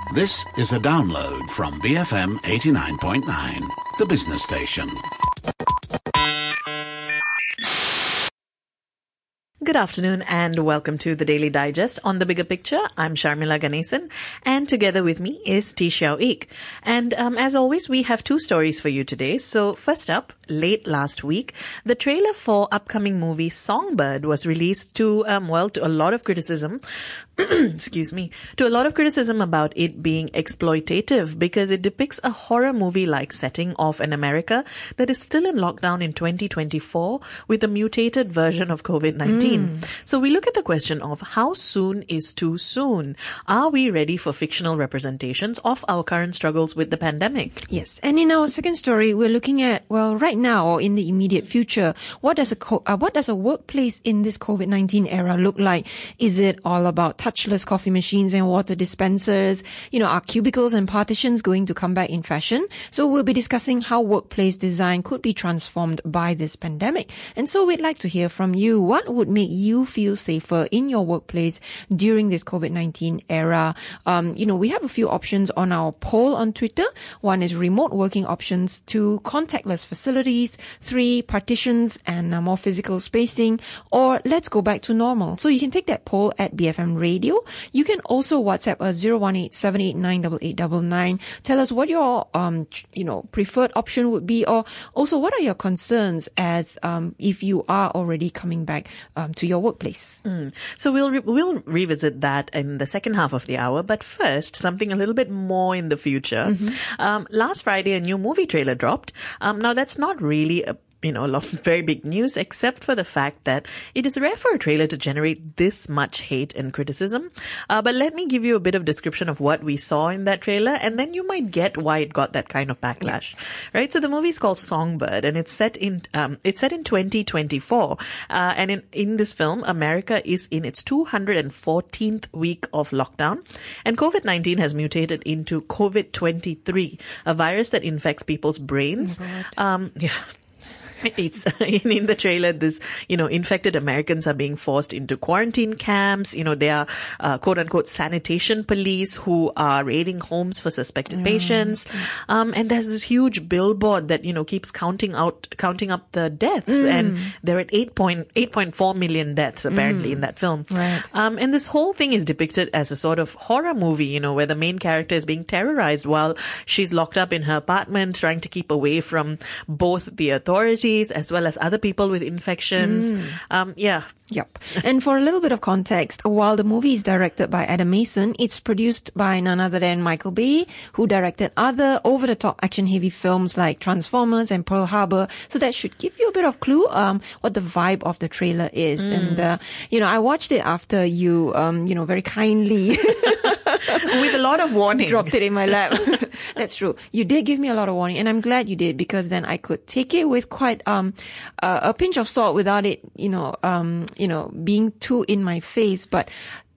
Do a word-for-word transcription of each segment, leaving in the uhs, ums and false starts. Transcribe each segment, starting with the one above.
This is a download from B F M eighty-nine point nine, the business station. Good afternoon and welcome to the Daily Digest. On The Bigger Picture, I'm Sharmila Ganesan and together with me is T. Xiao Ik. And um, as always, we have two stories for you today. So first up, late last week, the trailer for upcoming movie Songbird was released to, um, well, to a lot of criticism. excuse me, to a lot of criticism about it being exploitative because it depicts a horror movie-like setting of an America that is still in lockdown in twenty twenty-four with a mutated version of COVID nineteen. Mm. So we look at the question of how soon is too soon? Are we ready for fictional representations of our current struggles with the pandemic? Yes. And in our second story, we're looking at, well, right now or in the immediate future, what does a co- uh, what does a workplace in this COVID nineteen era look like? Is it all about touchless coffee machines and water dispensers? You know, are cubicles and partitions going to come back in fashion? So we'll be discussing how workplace design could be transformed by this pandemic. And so we'd like to hear from you. What would make you feel safer in your workplace during this COVID nineteen era? Um, you know, we have a few options on our poll on Twitter. One is remote working options, two, contactless facilities, three, partitions and uh, more physical spacing, or let's go back to normal. So you can take that poll at B F M Radio. You can also WhatsApp us zero one eight seven eight nine eight eight nine nine. Tell us what your um you know preferred option would be, or also what are your concerns as um if you are already coming back um to your workplace. Mm. So we'll re- we'll revisit that in the second half of the hour. But first, something a little bit more in the future. Mm-hmm. Um, last Friday, a new movie trailer dropped. Um, now that's not really a you know, a lot of very big news, except for the fact that it is rare for a trailer to generate this much hate and criticism. Uh, but let me give you a bit of description of what we saw in that trailer, and then you might get why it got that kind of backlash, yeah. Right? So the movie is called Songbird, and it's set in um, it's set in twenty twenty-four. Uh, and in in this film, America is in its two hundred fourteenth week of lockdown, and COVID nineteen has mutated into COVID twenty-three, a virus that infects people's brains. Oh, um, yeah. It's in, in the trailer, this, you know, infected Americans are being forced into quarantine camps. You know, they are, uh, quote unquote, sanitation police who are raiding homes for suspected mm. patients. Um, and there's this huge billboard that, you know, keeps counting out, counting up the deaths. Mm. And they're at eight point four million deaths apparently mm. in that film. Right. Um, and this whole thing is depicted as a sort of horror movie, you know, where the main character is being terrorized while she's locked up in her apartment, trying to keep away from both the authorities as well as other people with infections. Mm. Um, yeah. Yep. And for a little bit of context, while the movie is directed by Adam Mason, it's produced by none other than Michael Bay, who directed other over-the-top action-heavy films like Transformers and Pearl Harbor. So that should give you a bit of clue um what the vibe of the trailer is. Mm. And, uh, you know, I watched it after you, um, you know, very kindly... with a lot of warning. Dropped it in my lap. That's true. You did give me a lot of warning, and I'm glad you did, because then I could take it with quite um uh, a pinch of salt without it, you know, um you know, being too in my face. But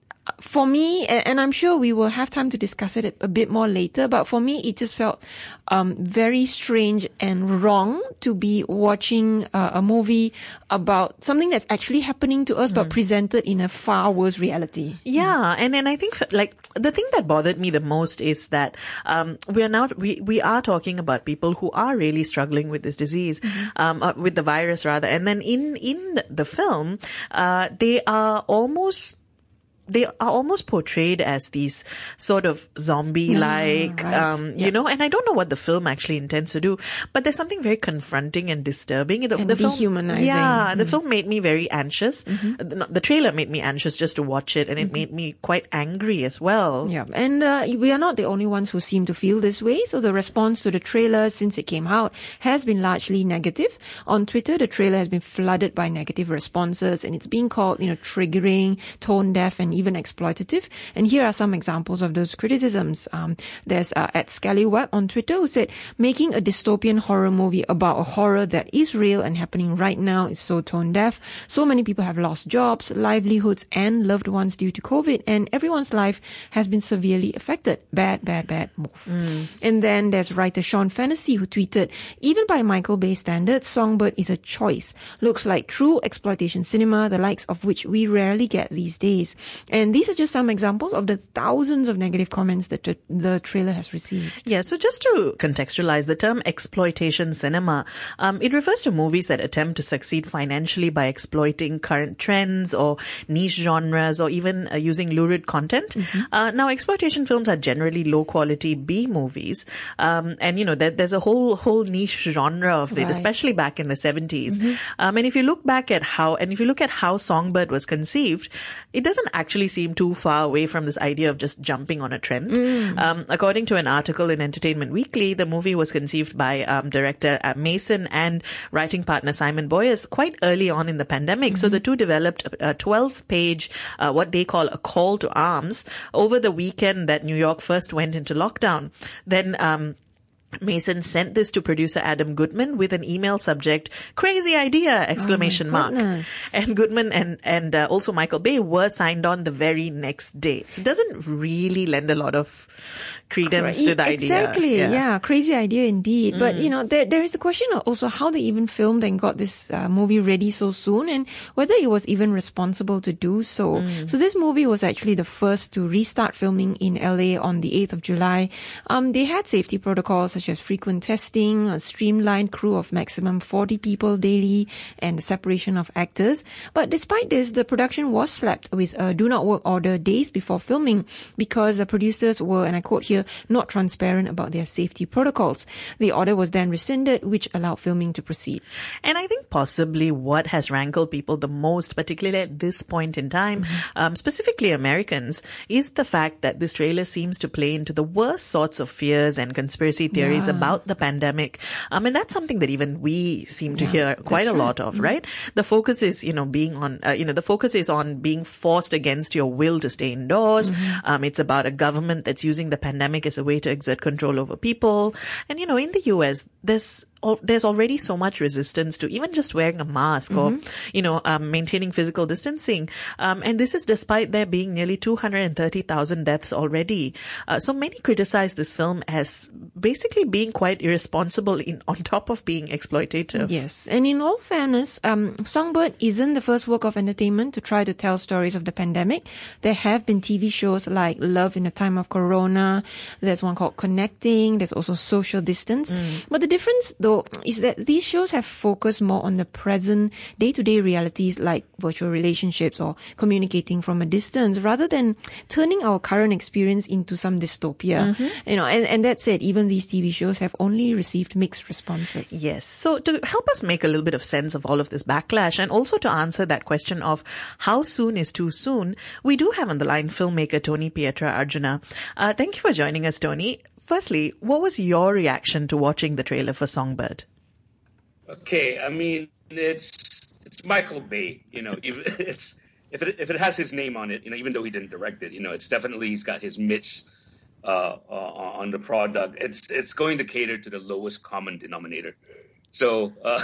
for me, and I'm sure we will have time to discuss it a bit more later, but for me, it just felt um very strange and wrong to be watching uh, a movie about something that's actually happening to us, mm. but presented in a far worse reality. Yeah, and and I think like the thing that bothered me the most is that um we are now we we are talking about people who are really struggling with this disease, mm-hmm. um uh, with the virus rather, and then in in the film, uh they are almost. They are almost portrayed as these sort of zombie-like, mm, right. um, you yep. know, and I don't know what the film actually intends to do, but there's something very confronting and disturbing. The, and the dehumanizing. Film, yeah, mm. the film made me very anxious. Mm-hmm. The, the trailer made me anxious just to watch it, and it mm-hmm. made me quite angry as well. Yeah, and uh, we are not the only ones who seem to feel this way. So the response to the trailer since it came out has been largely negative. On Twitter, the trailer has been flooded by negative responses, and it's being called, you know, triggering, tone deaf, and even exploitative. And here are some examples of those criticisms. Um, there's uh, at Scallyweb on Twitter who said, making a dystopian horror movie about a horror that is real and happening right now is so tone deaf. So many people have lost jobs, livelihoods, and loved ones due to COVID, and everyone's life has been severely affected. Bad, bad, bad move. Mm. And then there's writer Sean Fantasy who tweeted, even by Michael Bay standards, Songbird is a choice. Looks like true exploitation cinema, the likes of which we rarely get these days. And these are just some examples of the thousands of negative comments that t- the trailer has received. Yeah, so just to contextualize, the term exploitation cinema, um, it refers to movies that attempt to succeed financially by exploiting current trends or niche genres or even uh, using lurid content. Mm-hmm. Uh, now, exploitation films are generally low-quality B movies, um, and you know there, there's a whole whole niche genre of it, right. especially back in the seventies. Mm-hmm. Um, and if you look back at how, and if you look at how Songbird was conceived, it doesn't actually seem too far away from this idea of just jumping on a trend. Mm. Um, according to an article in Entertainment Weekly, the movie was conceived by um, director Mason and writing partner Simon Boyes quite early on in the pandemic. Mm-hmm. So the two developed a twelve-page, uh, what they call a call to arms, over the weekend that New York first went into lockdown. Then, um, Mason sent this to producer Adam Goodman with an email subject, crazy idea, exclamation oh mark. And Goodman and, and uh, also Michael Bay were signed on the very next day. So it doesn't really lend a lot of credence Cra- to the exactly, idea. Exactly, yeah. yeah. Crazy idea indeed. Mm. But, you know, there, there is the question of also how they even filmed and got this uh, movie ready so soon and whether it was even responsible to do so. Mm. So this movie was actually the first to restart filming in L A on the eighth of July. Um, they had safety protocols such as frequent testing, a streamlined crew of maximum forty people daily, and the separation of actors. But despite this, the production was slapped with a do not work order days before filming because the producers were, and I quote here, not transparent about their safety protocols. The order was then rescinded, which allowed filming to proceed. And I think possibly what has rankled people the most, particularly at this point in time, mm-hmm. um, specifically Americans, is the fact that this trailer seems to play into the worst sorts of fears and conspiracy theories yeah. about the pandemic. Um, and that's something that even we seem to yeah, hear quite a right. lot of, mm-hmm. right? The focus is, you know, being on, uh, you know, the focus is on being forced against your will to stay indoors. Mm-hmm. Um, it's about a government that's using the pandemic as a way to exert control over people. And, you know, in the U S, there's there's already so much resistance to even just wearing a mask mm-hmm. or, you know, um, maintaining physical distancing. Um, and this is despite there being nearly two hundred thirty thousand deaths already. Uh, so many criticize this film as basically being quite irresponsible in, on top of being exploitative. Yes. And in all fairness, um, Songbird isn't the first work of entertainment to try to tell stories of the pandemic. There have been T V shows like Love in a Time of Corona. There's one called Connecting. There's also Social Distance. Mm. But the difference, though, is that these shows have focused more on the present day-to-day realities like virtual relationships or communicating from a distance rather than turning our current experience into some dystopia. Mm-hmm. You know, and, and that said, even these T V shows have only received mixed responses. Yes. So to help us make a little bit of sense of all of this backlash and also to answer that question of how soon is too soon, we do have on the line filmmaker Tony Pietra Arjuna. Uh, thank you for joining us, Tony. Firstly, what was your reaction to watching the trailer for Songbird? Okay, I mean, it's it's Michael Bay, you know, if it's if it if it has his name on it, you know, even though he didn't direct it, you know, it's definitely he's got his mitts uh, uh, on the product. It's it's going to cater to the lowest common denominator, so uh,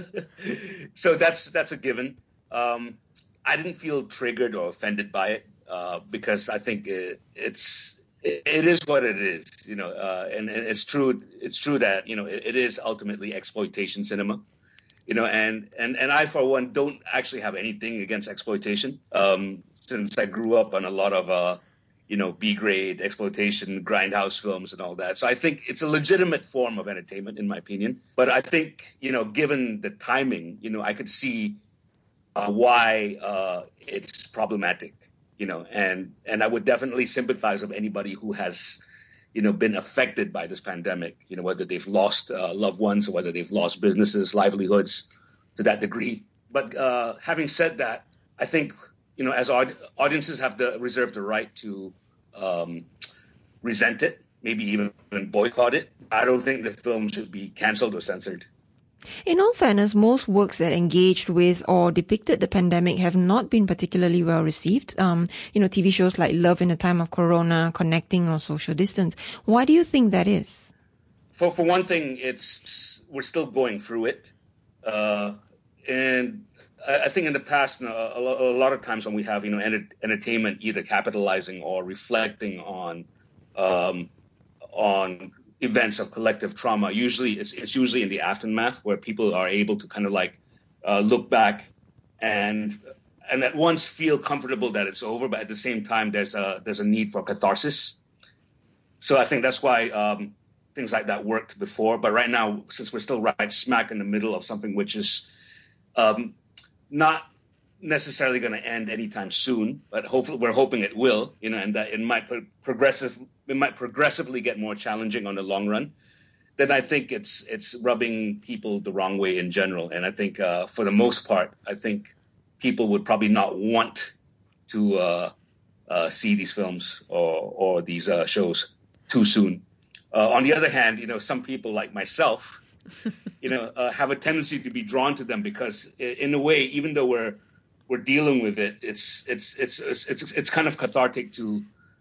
so that's that's a given. Um, I didn't feel triggered or offended by it uh, because I think it, it's. It is what it is, you know, uh, and, and it's true. It's true that, you know, it, it is ultimately exploitation cinema, you know, and, and, and I, for one, don't actually have anything against exploitation um, since I grew up on a lot of, uh, you know, B-grade exploitation, grindhouse films and all that. So I think it's a legitimate form of entertainment, in my opinion. But I think, you know, given the timing, you know, I could see uh, why uh, it's problematic. You know, and, and I would definitely sympathize with anybody who has, you know, been affected by this pandemic, you know, whether they've lost uh, loved ones or whether they've lost businesses, livelihoods to that degree. But uh, having said that, I think, you know, as aud- audiences have the reserve the right to um, resent it, maybe even boycott it. I don't think the film should be canceled or censored. In all fairness, most works that engaged with or depicted the pandemic have not been particularly well received. Um, you know, T V shows like Love in a Time of Corona, Connecting, or Social Distance. Why do you think that is? For for one thing, it's we're still going through it, uh, and I, I think in the past, you know, a, a lot of times when we have, you know, enter, entertainment either capitalizing or reflecting on um, on events of collective trauma, usually it's it's usually in the aftermath where people are able to kind of like uh, look back and and at once feel comfortable that it's over, but at the same time, there's a there's a need for catharsis. So I think that's why um, things like that worked before. But right now, since we're still right smack in the middle of something which is um, not necessarily going to end anytime soon, but hopefully we're hoping it will, you know, and that it might pro- progressive it might progressively get more challenging on the long run. Then I think it's it's rubbing people the wrong way in general. And I think uh, for the most part, I think people would probably not want to uh, uh, see these films or or these uh, shows too soon. Uh, on the other hand, you know, some people like myself, you know, uh, have a tendency to be drawn to them because, in a way, even though we're we're dealing with it, it's it's it's it's it's, it's kind of cathartic to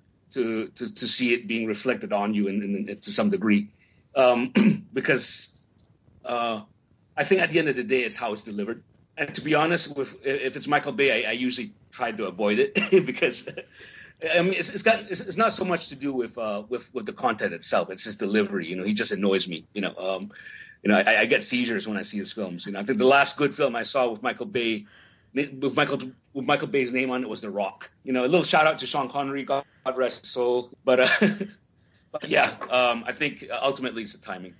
to to to see it being reflected on you in, in, in to some degree, um, because uh, I think at the end of the day, it's how it's delivered. And to be honest, with if it's Michael Bay, I, I usually try to avoid it because. I mean, it's, it's got it's, it's not so much to do with uh with, with the content itself. It's his delivery. You know, he just annoys me. You know, um, you know, I, I get seizures when I see his films. You know, I think the last good film I saw with Michael Bay, with Michael with Michael Bay's name on it, was The Rock. You know, a little shout out to Sean Connery, God rest his soul. But, uh, but yeah, um, I think ultimately it's the timing.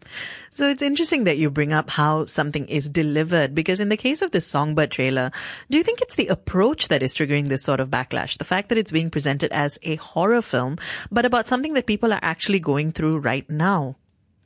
So it's interesting that you bring up how something is delivered, because in the case of this Songbird trailer, do you think it's the approach that is triggering this sort of backlash? The fact that it's being presented as a horror film, but about something that people are actually going through right now?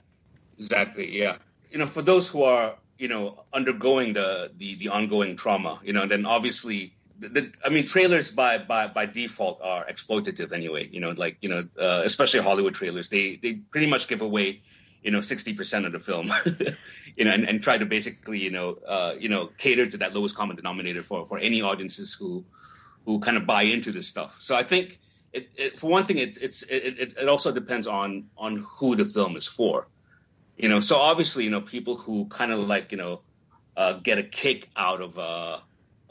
Exactly, yeah. You know, for those who are, you know, undergoing the the, the ongoing trauma, you know, then obviously, the, the, I mean, trailers by, by, by default are exploitative anyway, you know, like, you know, uh, especially Hollywood trailers, they, they pretty much give away you know, sixty percent of the film, you know, and, and try to basically, you know, uh, you know, cater to that lowest common denominator for, for any audiences who, who kind of buy into this stuff. So I think, it, it, for one thing, it, it's it, it also depends on on who the film is for, you know. So obviously, you know, people who kind of like, you know, uh, get a kick out of uh,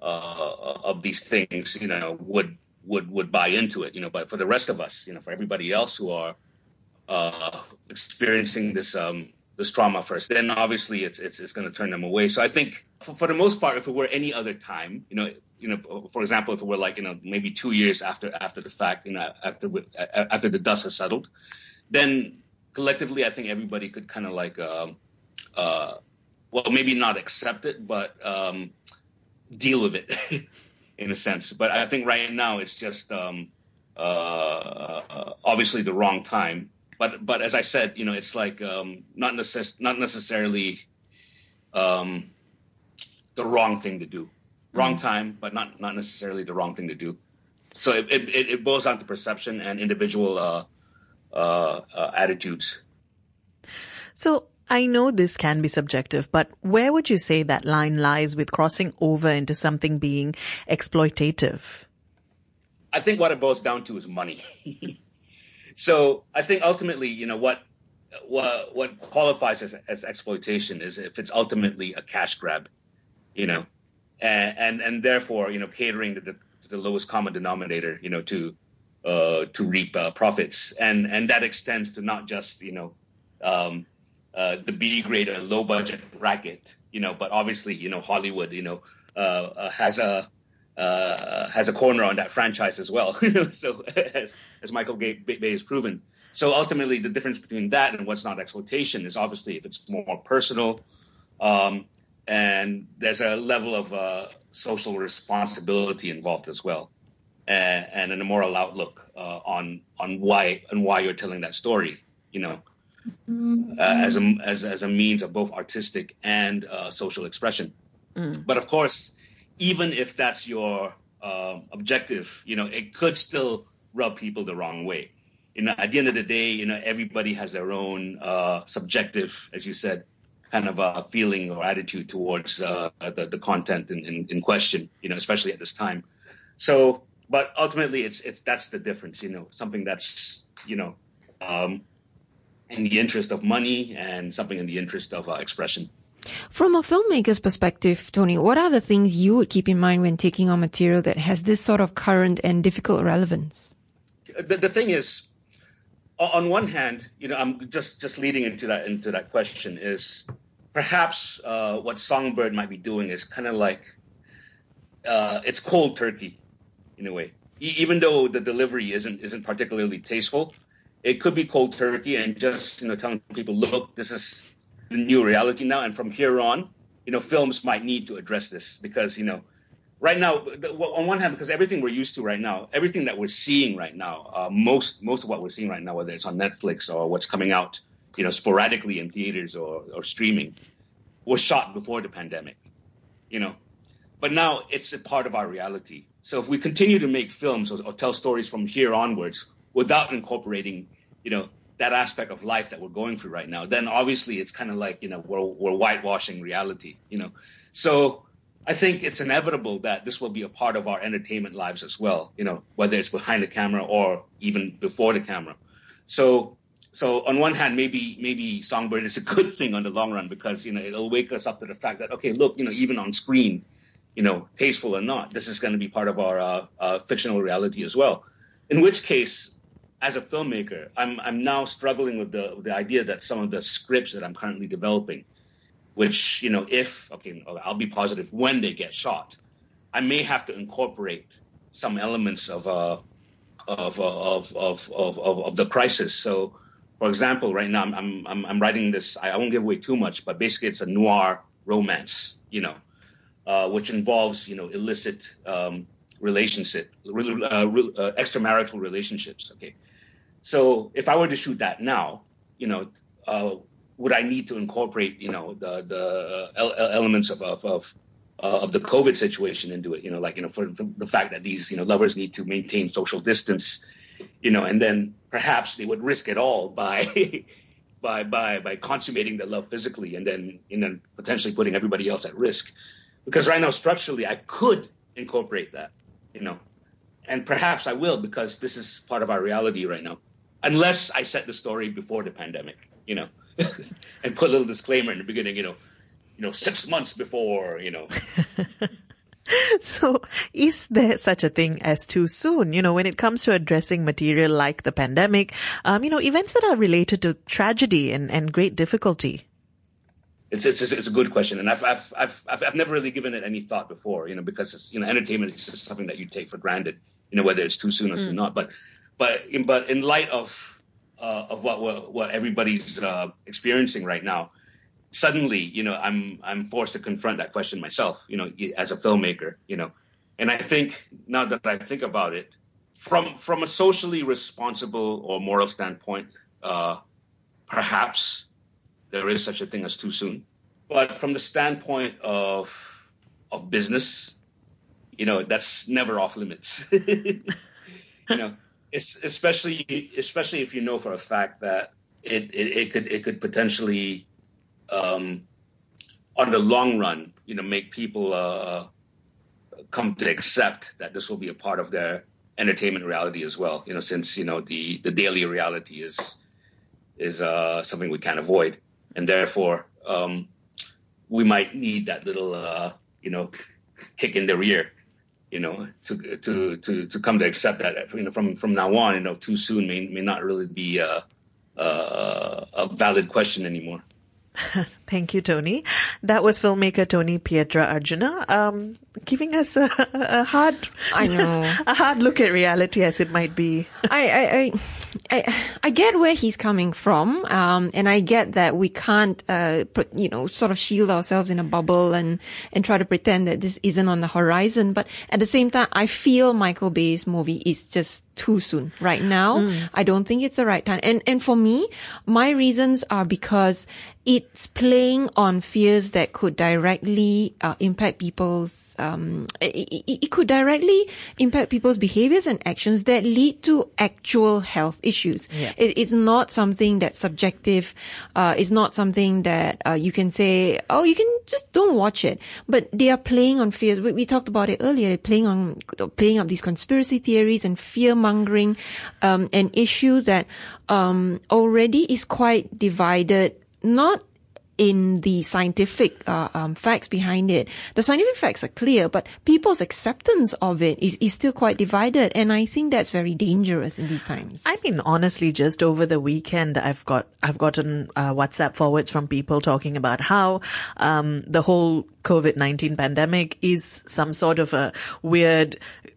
uh, of these things, you know, would would would buy into it, you know. But for the rest of us, you know, for everybody else who are Uh, experiencing this um, this trauma first, then obviously it's it's, it's going to turn them away. So I think for, for the most part, if it were any other time, you know, you know, for example, if it were like you know maybe two years after after the fact, you know, after after the dust has settled, then collectively, I think everybody could kind of like, um, uh, well, maybe not accept it, but um, deal with it in a sense. But I think right now it's just um, uh, obviously the wrong time. But but as I said, you know, it's like um, not necess- not necessarily um, the wrong thing to do. Wrong time, but not, not necessarily the wrong thing to do. So it it, it boils down to perception and individual uh, uh, uh, attitudes. So I know this can be subjective, but where would you say that line lies with crossing over into something being exploitative? I think what it boils down to is money. So I think ultimately, you know, what what what qualifies as, as exploitation is if it's ultimately a cash grab, you know, and and, and therefore, you know, catering to the, to the lowest common denominator, you know, to uh, to reap uh, profits, and and that extends to not just you know um, uh, the B grade or low budget bracket, you know, but obviously, you know, Hollywood, you know, uh, uh, has a Uh, has a corner on that franchise as well. So as, as Michael Bay has proven. So ultimately, the difference between that and what's not exploitation is obviously if it's more personal, um, and there's a level of uh, social responsibility involved as well, and, and a moral outlook uh, on on why and why you're telling that story. You know, uh, as a as as a means of both artistic and uh, social expression. Mm. But of course, even if that's your uh, objective, you know, it could still rub people the wrong way. You know, at the end of the day, you know, everybody has their own uh, subjective, as you said, kind of a feeling or attitude towards uh, the, the content in, in, in question, you know, especially at this time. So, but ultimately, it's it's that's the difference, you know, something that's, you know, um, in the interest of money and something in the interest of uh, expression. From a filmmaker's perspective, Tony, what are the things you would keep in mind when taking on material that has this sort of current and difficult relevance? The, the thing is, on one hand, you know, I'm just, just leading into that into that question is perhaps uh, what Songbird might be doing is kind of like uh, it's cold turkey in a way. E- even though the delivery isn't isn't particularly tasteful, it could be cold turkey and just, you know, telling people, look, this is the new reality now, and from here on, you know, films might need to address this because, you know, right now, the, on one hand, because everything we're used to right now, everything that we're seeing right now, uh, most most of what we're seeing right now, whether it's on Netflix or what's coming out, you know, sporadically in theaters or, or streaming, was shot before the pandemic, you know. But now it's a part of our reality. So if we continue to make films or, or tell stories from here onwards without incorporating, you know, that aspect of life that we're going through right now, then obviously it's kind of like, you know, we're, we're whitewashing reality, you know. So I think it's inevitable that this will be a part of our entertainment lives as well, you know, whether it's behind the camera or even before the camera. So so on one hand, maybe maybe Songbird is a good thing on the long run because, you know, it'll wake us up to the fact that, okay, look, you know, even on screen, you know, tasteful or not, this is going to be part of our uh, uh, fictional reality as well. In which case, as a filmmaker, I'm I'm now struggling with the with the idea that some of the scripts that I'm currently developing, which, you know, if, okay, I'll be positive, when they get shot, I may have to incorporate some elements of uh, of, of, of, of, of, of the crisis. So, for example, right now I'm I'm I'm writing this, I won't give away too much, but basically it's a noir romance, you know, uh, which involves, you know, illicit um, relationship, uh, uh, extramarital relationships, okay? So if I were to shoot that now, you know, uh, would I need to incorporate, you know, the the elements of of of, uh, of the COVID situation into it? You know, like, you know, for, for the fact that these, you know, lovers need to maintain social distance, you know, and then perhaps they would risk it all by by by by consummating the love physically, and then and then potentially putting everybody else at risk. Because right now, structurally, I could incorporate that, you know, and perhaps I will because this is part of our reality right now, unless I set the story before the pandemic, you know. And put a little disclaimer in the beginning, you know, you know, six months before, you know. So is there such a thing as too soon? You know, when it comes to addressing material like the pandemic, um, you know, events that are related to tragedy and, and great difficulty? It's, it's it's a good question, and I've I've I've I've never really given it any thought before, you know, because it's, you know, entertainment is just something that you take for granted, you know, whether it's too soon or mm. too not. But but in, but in light of Uh, of what what, what everybody's uh, experiencing right now, suddenly, you know, I'm I'm forced to confront that question myself, you know, as a filmmaker, you know. And I think now that I think about it, from from a socially responsible or moral standpoint, uh, perhaps there is such a thing as too soon. But from the standpoint of of business, you know, that's never off limits. You know. It's especially especially if you know for a fact that it, it, it could it could potentially um, on the long run, you know, make people uh, come to accept that this will be a part of their entertainment reality as well. You know, since, you know, the, the daily reality is is uh, something we can't avoid, and therefore um, we might need that little uh, you know, kick in the rear, you know, to to to to come to accept that, you know, from from now on, you know, too soon may may not really be a a, a valid question anymore. Thank you, Tony. That was filmmaker Tony Pietra-Arjuna, um, giving us a, a hard, I know, a hard look at reality as it might be. I, I, I, I, I get where he's coming from, um, and I get that we can't, uh, you know, sort of shield ourselves in a bubble and and try to pretend that this isn't on the horizon. But at the same time, I feel Michael Bay's movie is just too soon right now. Mm. I don't think it's the right time. And and for me, my reasons are because it's playing on fears that could directly uh, impact people's, um, it, it, it could directly impact people's behaviors and actions that lead to actual health issues. Yeah. It, it's not something that's subjective. Uh, it's not something that uh, you can say, oh, you can just don't watch it. But they are playing on fears. We, we talked about it earlier, playing on, playing up these conspiracy theories and fear mongering, um, an issue that, um, already is quite divided. Not in the scientific uh, um, facts behind it. The scientific facts are clear, but people's acceptance of it is, is still quite divided. And I think that's very dangerous in these times. I mean, honestly, just over the weekend, I've got, I've gotten uh, WhatsApp forwards from people talking about how um, the whole COVID nineteen pandemic is some sort of a weird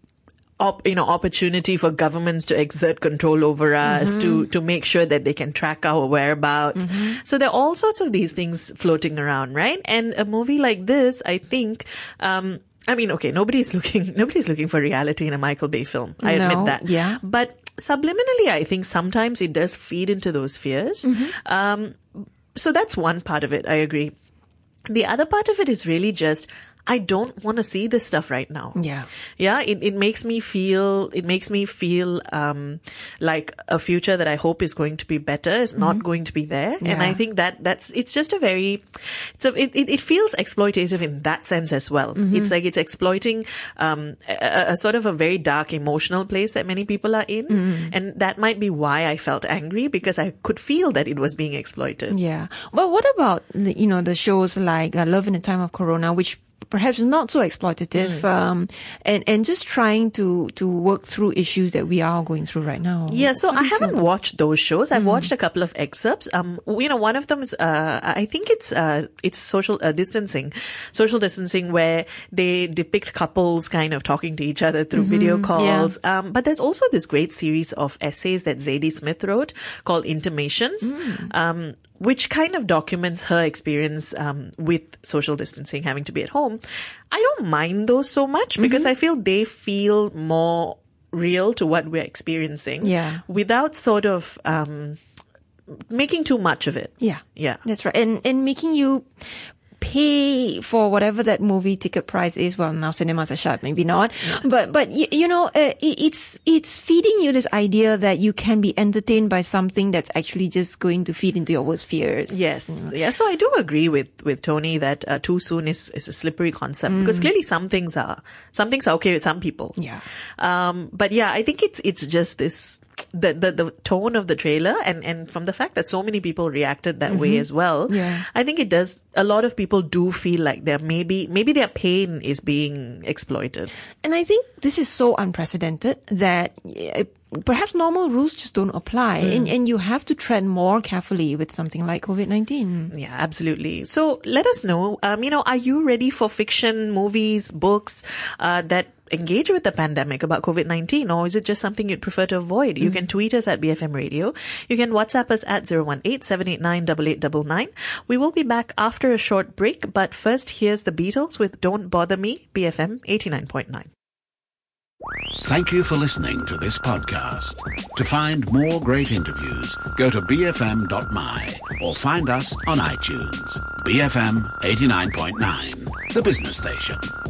Op, you know, opportunity for governments to exert control over us, mm-hmm. to, to make sure that they can track our whereabouts. Mm-hmm. So there are all sorts of these things floating around, right? And a movie like this, I think, um, I mean, okay, nobody's looking, nobody's looking for reality in a Michael Bay film. I no, admit that. Yeah. But subliminally, I think sometimes it does feed into those fears. Mm-hmm. Um, so that's one part of it. I agree. The other part of it is really just, I don't want to see this stuff right now. Yeah. Yeah. It, it makes me feel, it makes me feel, um, like a future that I hope is going to be better is mm-hmm. not going to be there. Yeah. And I think that that's, it's just a very, it's a, it, it, it feels exploitative in that sense as well. Mm-hmm. It's like it's exploiting, um, a, a sort of a very dark emotional place that many people are in. Mm-hmm. And that might be why I felt angry, because I could feel that it was being exploited. Yeah. Well, what about, you know, the shows like uh, Love in the Time of Corona, which perhaps not so exploitative, mm. um, and, and just trying to, to work through issues that we are going through right now. Yeah, so I haven't feel? watched those shows. I've mm. watched a couple of excerpts. Um, you know, one of them is, uh, I think it's, uh, it's social uh, distancing, social distancing where they depict couples kind of talking to each other through mm-hmm. video calls. Yeah. Um, but there's also this great series of essays that Zadie Smith wrote called Intimations. Mm. Um, which kind of documents her experience um, with social distancing, having to be at home. I don't mind those so much because mm-hmm. I feel they feel more real to what we're experiencing, yeah. without sort of um, making too much of it. Yeah, yeah, that's right, and and making you pay for whatever that movie ticket price is. Well, now cinemas are shut, maybe not. Yeah. But, but, you, you know, uh, it, it's, it's feeding you this idea that you can be entertained by something that's actually just going to feed into your worst fears. Yes. You know? Yeah. So I do agree with, with Tony that, uh, too soon is, is a slippery concept mm. because clearly some things are, some things are okay with some people. Yeah. Um, but yeah, I think it's, it's just this, the, the, the tone of the trailer and, and from the fact that so many people reacted that mm-hmm. way as well. Yeah. I think it does, a lot of people do feel like they're maybe, maybe their pain is being exploited. And I think this is so unprecedented that uh, perhaps normal rules just don't apply mm. and, and you have to tread more carefully with something like COVID nineteen. Yeah, absolutely. So let us know, um, you know, are you ready for fiction, movies, books, uh, that engage with the pandemic about COVID nineteen, or is it just something you'd prefer to avoid? Mm. You can tweet us at B F M Radio. You can WhatsApp us at zero one eight, seven eight nine, eight eight nine nine. We will be back after a short break, but first here's the Beatles with Don't Bother Me, B F M eighty-nine point nine. Thank you for listening to this podcast. To find more great interviews, go to b f m dot m y or find us on iTunes. B F M eighty-nine point nine, the business station.